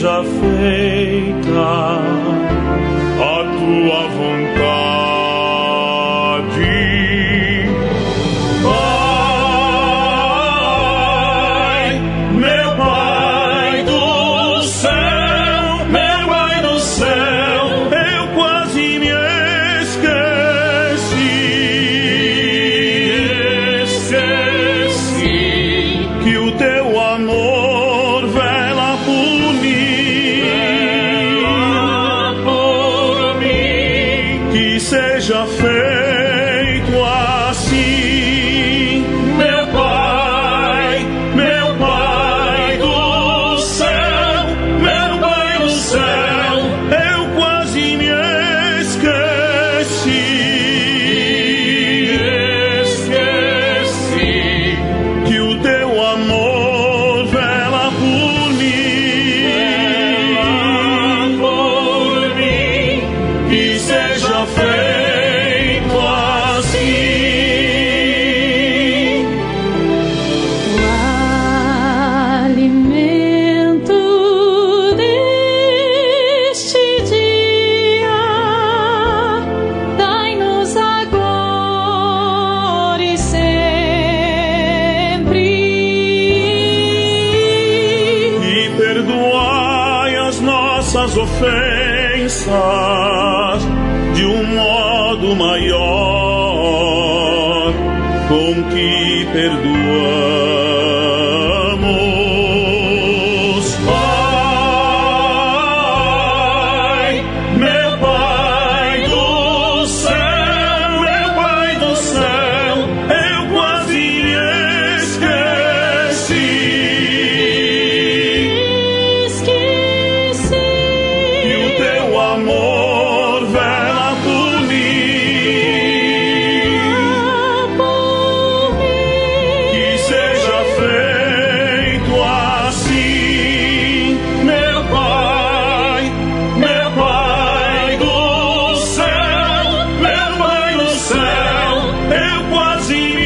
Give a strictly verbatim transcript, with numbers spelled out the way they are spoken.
seja feita a tua vontade. Pai, meu Pai do céu, meu Pai do céu, eu quase me esqueci, esqueci que o teu amor vela por mim, vela por mim, que seja feito assim, meu Pai, meu Pai do céu, meu Pai do céu, eu quase me esqueci, esqueci que o teu amor vela por mim, vela por mim, que seja feito assim. O alimento deste dia, dai-nos agora e sempre, E perdoai as nossas ofensas de um modo maior com que perdoamos. Pai, meu Pai do céu, meu Pai do céu, eu quase me esqueci esqueci que o teu amor vela por mim, por mim, que seja feito assim, meu Pai, meu Pai do céu, meu Pai do céu, eu quase me